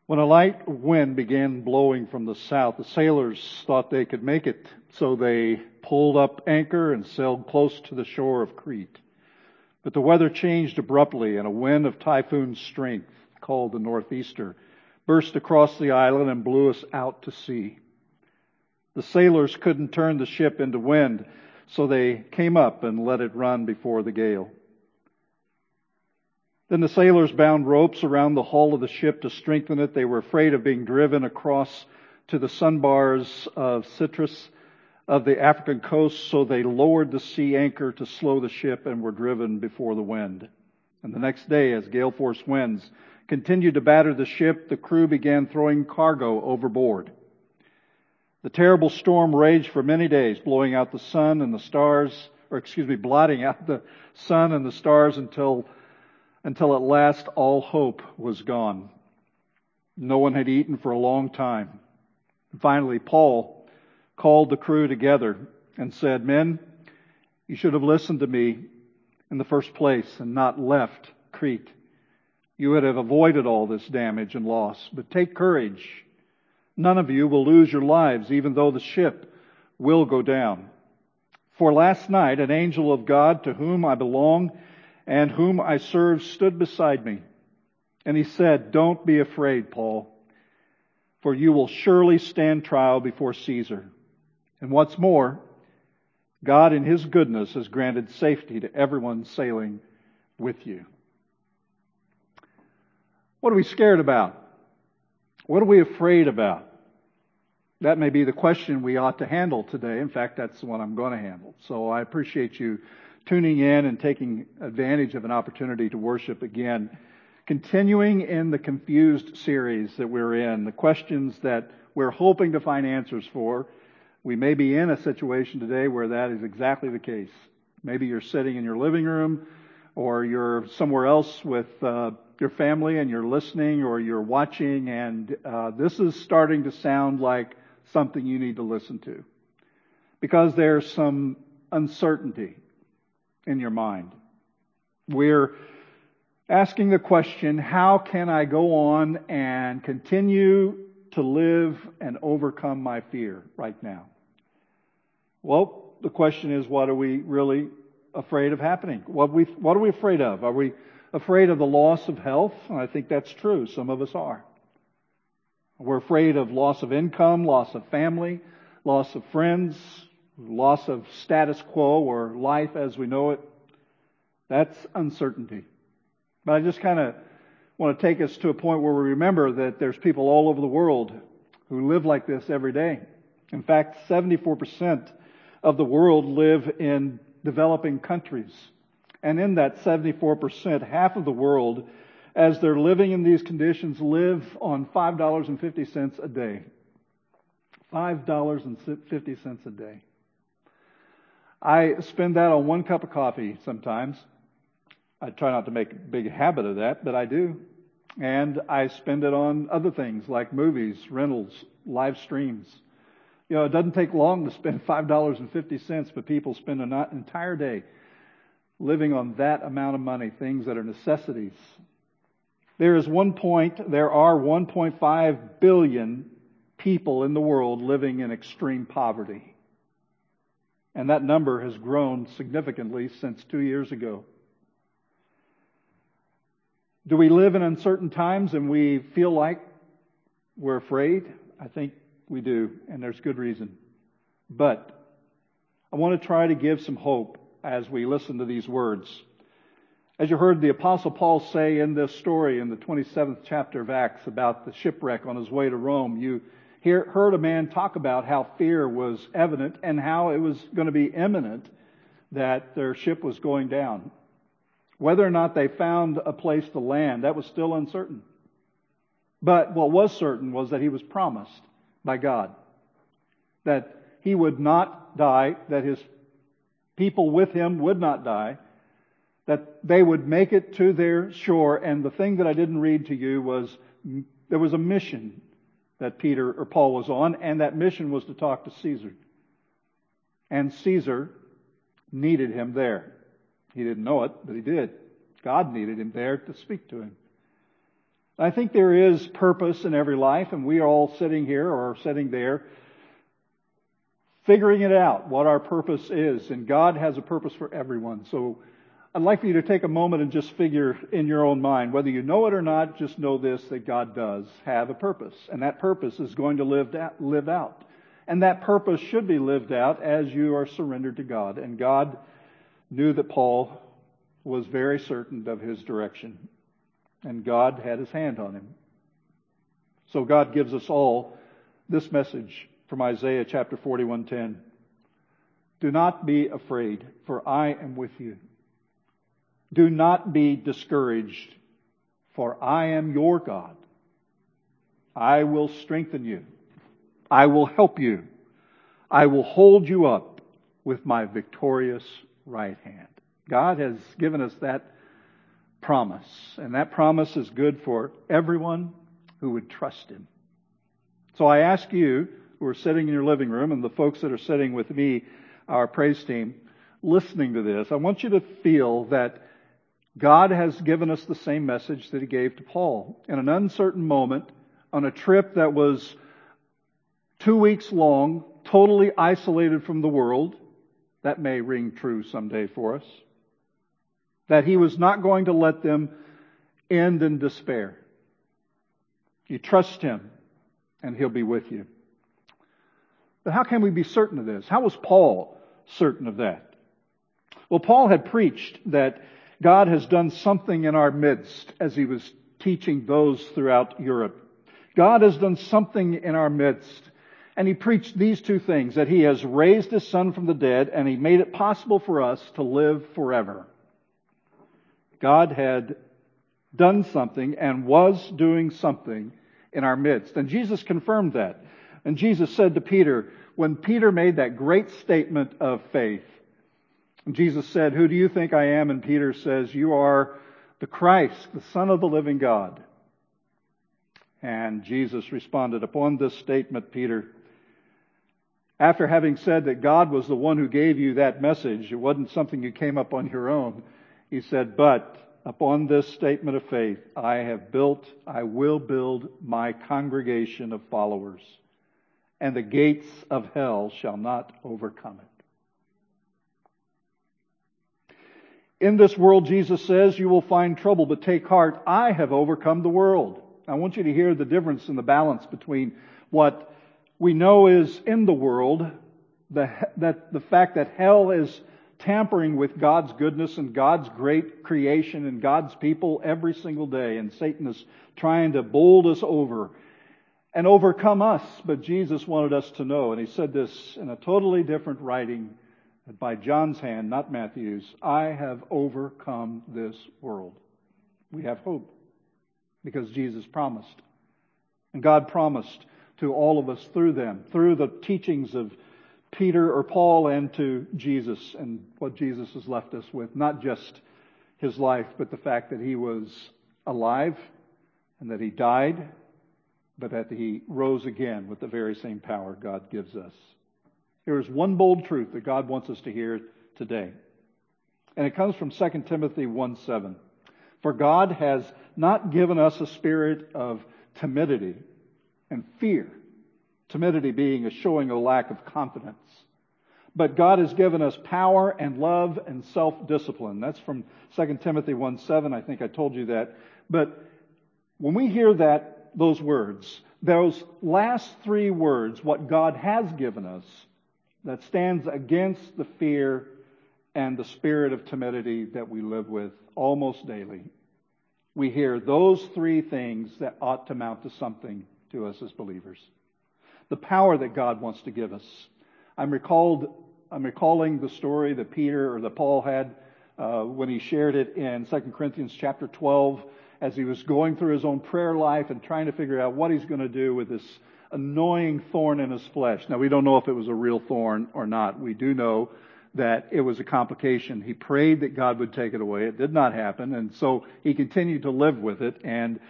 When a light wind began blowing from the south, the sailors thought they could make it, so they pulled up anchor and sailed close to the shore of Crete. But the weather changed abruptly, and a wind of typhoon strength, called the northeaster, burst across the island and blew us out to sea. The sailors couldn't turn the ship into wind, so they came up and let it run before the gale. Then the sailors bound ropes around the hull of the ship to strengthen it. They were afraid of being driven across to the sandbars of Cyprus of the African coast, so they lowered the sea anchor to slow the ship and were driven before the wind. And the next day, as gale force winds continued to batter the ship, the crew began throwing cargo overboard. The terrible storm raged for many days, blotting out the sun and the stars until at last all hope was gone. No one had eaten for a long time. And finally, Paul called the crew together and said, "Men, you should have listened to me in the first place and not left Crete. You would have avoided all this damage and loss. But take courage. None of you will lose your lives, even though the ship will go down. For last night, an angel of God to whom I belong and whom I serve stood beside me. And he said, 'Don't be afraid, Paul, for you will surely stand trial before Caesar. And what's more, God in His goodness has granted safety to everyone sailing with you.'" What are we scared about? What are we afraid about? That may be the question we ought to handle today. In fact, that's the one I'm going to handle. So I appreciate you tuning in and taking advantage of an opportunity to worship again. Continuing in the Confused series that we're in, the questions that we're hoping to find answers for. We may be in a situation today where that is exactly the case. Maybe you're sitting in your living room, or you're somewhere else with your family and you're listening, or you're watching, and this is starting to sound like something you need to listen to, because there's some uncertainty in your mind. We're asking the question, how can I go on and continue to live and overcome my fear right now? Well, the question is, what are we really afraid of happening? What are we afraid of? Are we afraid of the loss of health? I think that's true. Some of us are. We're afraid of loss of income, loss of family, loss of friends, loss of status quo or life as we know it. That's uncertainty. But I just kind of want to take us to a point where we remember that there's people all over the world who live like this every day. In fact, 74% of the world live in developing countries. And in that 74%, half of the world, as they're living in these conditions, live on $5.50 a day. $5.50 a day. I spend that on one cup of coffee sometimes. I try not to make a big habit of that, but I do. And I spend it on other things like movies, rentals, live streams. You know, it doesn't take long to spend $5.50, but people spend an entire day living on that amount of money, things that are necessities. There are 1.5 billion people in the world living in extreme poverty. And that number has grown significantly since 2 years ago. Do we live in uncertain times and we feel like we're afraid? I think we do, and there's good reason. But I want to try to give some hope as we listen to these words. As you heard the Apostle Paul say in this story in the 27th chapter of Acts about the shipwreck on his way to Rome, you heard a man talk about how fear was evident and how it was going to be imminent that their ship was going down. Whether or not they found a place to land, that was still uncertain. But what was certain was that he was promised by God that he would not die, that his people with him would not die, that they would make it to their shore. And the thing that I didn't read to you was there was a mission that Paul was on, and that mission was to talk to Caesar. And Caesar needed him there. He didn't know it, but he did. God needed him there to speak to him. I think there is purpose in every life, and we are all sitting here or sitting there figuring it out, what our purpose is. And God has a purpose for everyone. So I'd like for you to take a moment and just figure in your own mind, whether you know it or not, just know this, that God does have a purpose. And that purpose is going to live out. And that purpose should be lived out as you are surrendered to God. And God knew that Paul was very certain of his direction. And God had his hand on him. So God gives us all this message from Isaiah chapter 41:10. Do not be afraid, for I am with you. Do not be discouraged, for I am your God. I will strengthen you. I will help you. I will hold you up with my victorious right hand. God has given us that promise, and that promise is good for everyone who would trust Him. So I ask you, who are sitting in your living room, and the folks that are sitting with me, our praise team, listening to this, I want you to feel that God has given us the same message that He gave to Paul. In an uncertain moment, on a trip that was 2 weeks long, totally isolated from the world, that may ring true someday for us, that he was not going to let them end in despair. You trust Him, and He'll be with you. But how can we be certain of this? How was Paul certain of that? Well, Paul had preached that God has done something in our midst as he was teaching those throughout Europe. God has done something in our midst. And he preached these two things, that He has raised His Son from the dead and He made it possible for us to live forever. God had done something and was doing something in our midst. And Jesus confirmed that. And Jesus said to Peter, when Peter made that great statement of faith, Jesus said, "Who do you think I am?" And Peter says, "You are the Christ, the Son of the living God." And Jesus responded, "Upon this statement, Peter, after having said that God was the one who gave you that message, it wasn't something you came up on your own, He said, but upon this statement of faith, I will build my congregation of followers, and the gates of hell shall not overcome it." In this world, Jesus says, you will find trouble, but take heart, I have overcome the world. I want you to hear the difference in the balance between what we know is in the world, the fact that hell is tampering with God's goodness and God's great creation and God's people every single day, and Satan is trying to bowl us over and overcome us. But Jesus wanted us to know, and He said this in a totally different writing by John's hand, not Matthew's, I have overcome this world. We have hope because Jesus promised. And God promised to all of us through them, through the teachings of Peter or Paul and to Jesus, and what Jesus has left us with, not just His life, but the fact that He was alive and that He died, but that He rose again with the very same power God gives us. There is one bold truth that God wants us to hear today. And it comes from 2 Timothy 1:7. For God has not given us a spirit of timidity and fear. Timidity being a showing a lack of confidence. But God has given us power and love and self-discipline. That's from 2 Timothy 1:7. I think I told you that. But when we hear those words, those last three words, what God has given us, that stands against the fear and the spirit of timidity that we live with almost daily. We hear those three things that ought to amount to something to us as believers. The power that God wants to give us. I'm recalling the story that Paul had when he shared it in 2 Corinthians chapter 12, as he was going through his own prayer life and trying to figure out what he's going to do with this annoying thorn in his flesh. Now, we don't know if it was a real thorn or not. We do know that it was a complication. He prayed that God would take it away. It did not happen, and so he continued to live with it. And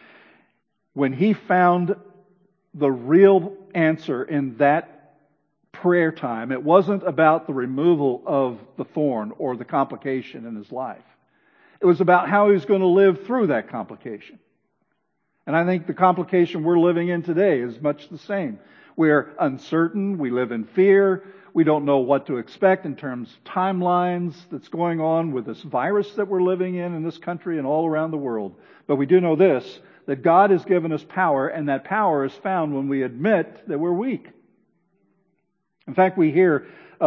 when he found the real answer in that prayer time, it wasn't about the removal of the thorn or the complication in his life. It was about how he was going to live through that complication. And I think the complication we're living in today is much the same. We're uncertain. We live in fear. We don't know what to expect in terms of timelines that's going on with this virus that we're living in this country and all around the world. But we do know this, that God has given us power, and that power is found when we admit that we're weak. In fact, we hear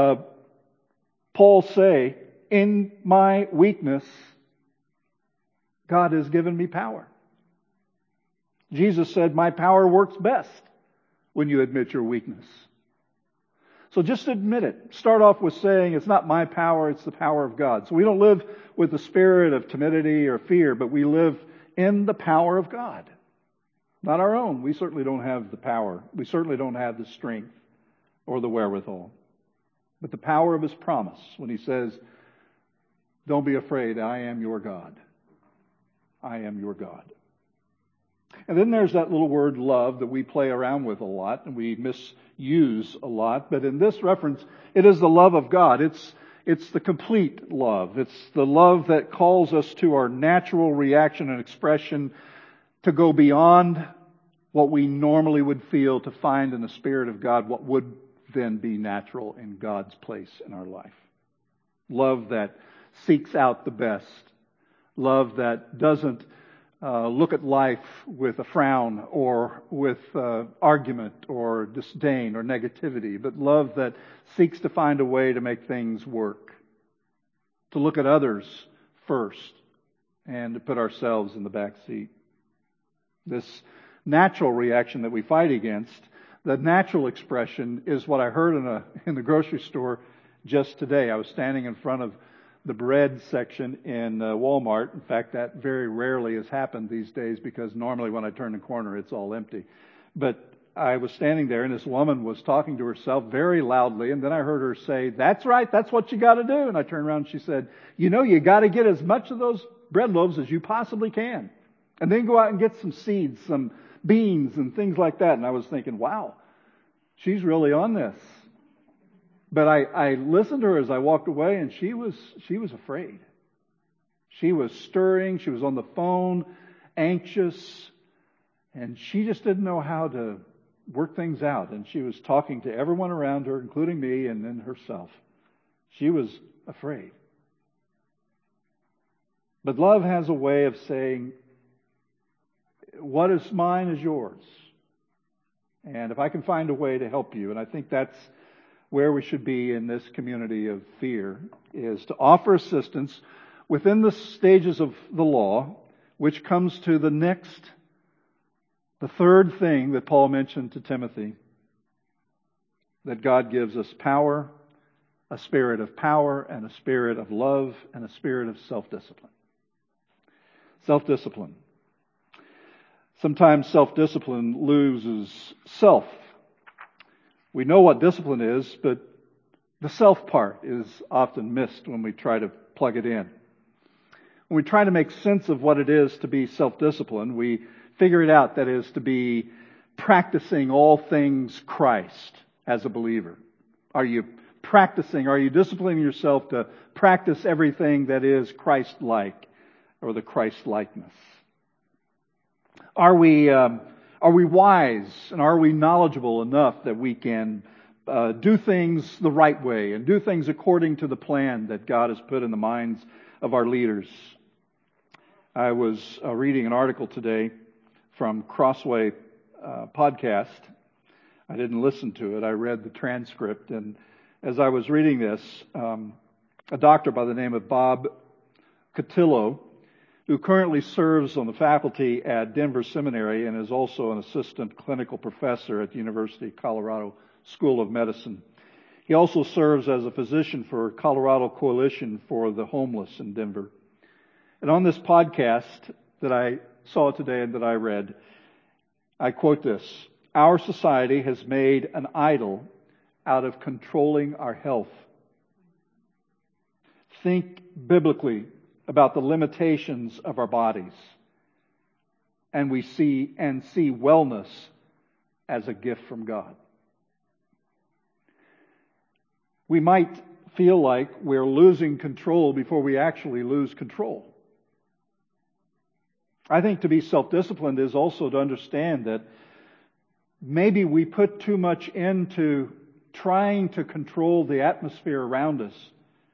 Paul say, in my weakness, God has given me power. Jesus said, my power works best when you admit your weakness. So just admit it. Start off with saying, it's not my power, it's the power of God. So we don't live with the spirit of timidity or fear, but we live in the power of God. Not our own. We certainly don't have the power. We certainly don't have the strength or the wherewithal. But the power of His promise when He says, don't be afraid, I am your God. I am your God. And then there's that little word love that we play around with a lot and we misuse a lot. But in this reference, it is the love of God. It's the complete love. It's the love that calls us to our natural reaction and expression to go beyond what we normally would feel, to find in the Spirit of God what would then be natural in God's place in our life. Love that seeks out the best. Love that doesn't look at life with a frown or with argument or disdain or negativity, but love that seeks to find a way to make things work. To look at others first and to put ourselves in the back seat. This natural reaction that we fight against, the natural expression is what I heard in the grocery store just today. I was standing in front of the bread section in Walmart. In fact, that very rarely has happened these days because normally when I turn the corner, it's all empty. But I was standing there and this woman was talking to herself very loudly, and then I heard her say, that's right, that's what you got to do. And I turned around and she said, you got to get as much of those bread loaves as you possibly can. And then go out and get some seeds, some beans and things like that. And I was thinking, wow, she's really on this. But I listened to her as I walked away, and she was afraid. She was stirring. She was on the phone, anxious, and she just didn't know how to work things out. And she was talking to everyone around her, including me, and then herself. She was afraid. But love has a way of saying, what is mine is yours. And if I can find a way to help you, and I think that's where we should be in this community of fear, is to offer assistance within the stages of the law, which comes to the third thing that Paul mentioned to Timothy, that God gives us power, a spirit of power, and a spirit of love, and a spirit of self-discipline. Self-discipline. Sometimes self-discipline loses self. We know what discipline is, but the self part is often missed when we try to plug it in. When we try to make sense of what it is to be self-disciplined, we figure it out that is to be practicing all things Christ as a believer. Are you disciplining yourself to practice everything that is Christ-like or the Christ-likeness? Are we wise and are we knowledgeable enough that we can do things the right way and do things according to the plan that God has put in the minds of our leaders? I was reading an article today from Crossway podcast. I didn't listen to it. I read the transcript. And as I was reading this, a doctor by the name of Bob Cotillo, who currently serves on the faculty at Denver Seminary and is also an assistant clinical professor at the University of Colorado School of Medicine. He also serves as a physician for Colorado Coalition for the Homeless in Denver. And on this podcast that I saw today and that I read, I quote this: "Our society has made an idol out of controlling our health. Think biblically about the limitations of our bodies, and we see wellness as a gift from God." We might feel like we're losing control before we actually lose control. I think to be self-disciplined is also to understand that maybe we put too much into trying to control the atmosphere around us.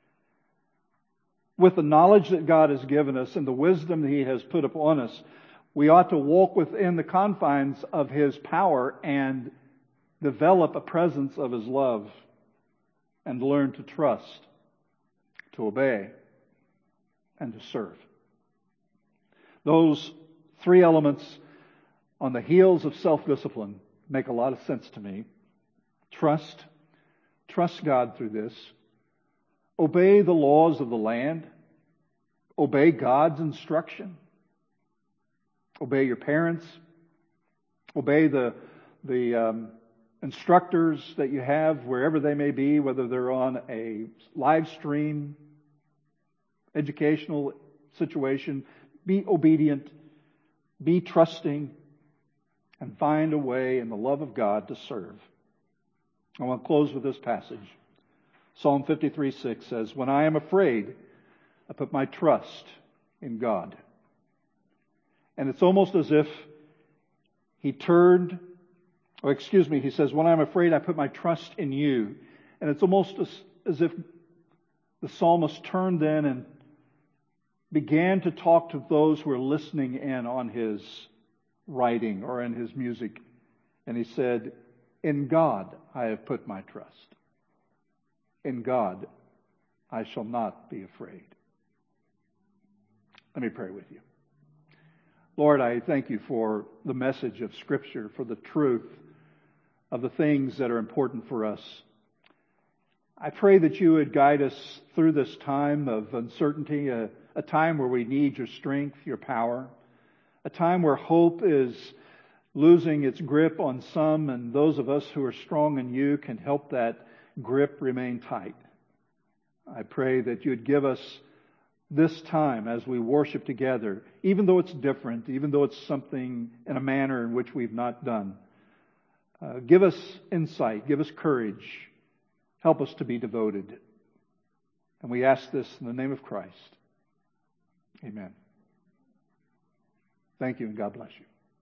With the knowledge that God has given us and the wisdom that He has put upon us, we ought to walk within the confines of His power and develop a presence of His love and learn to trust, to obey, and to serve. Those three elements on the heels of self-discipline make a lot of sense to me. Trust God through this. Obey the laws of the land. Obey God's instruction. Obey your parents. Obey the instructors that you have wherever they may be, whether they're on a live stream, educational situation. Be obedient. Be trusting. And find a way in the love of God to serve. I want to close with this passage. Psalm 53:6 says, "When I am afraid, I put my trust in God." And it's almost as if he says, "When I'm afraid, I put my trust in you." And it's almost as if the psalmist turned then and began to talk to those who were listening in on his writing or in his music. And he said, "In God I have put my trust. In God I shall not be afraid." Let me pray with you. Lord, I thank you for the message of Scripture, for the truth of the things that are important for us. I pray that you would guide us through this time of uncertainty, a time where we need your strength, your power, a time where hope is losing its grip on some, and those of us who are strong in you can help that grip remain tight. I pray that you'd give us this time as we worship together, even though it's different, even though it's something in a manner in which we've not done. Give us insight, give us courage, help us to be devoted. And we ask this in the name of Christ. Amen. Thank you, and God bless you.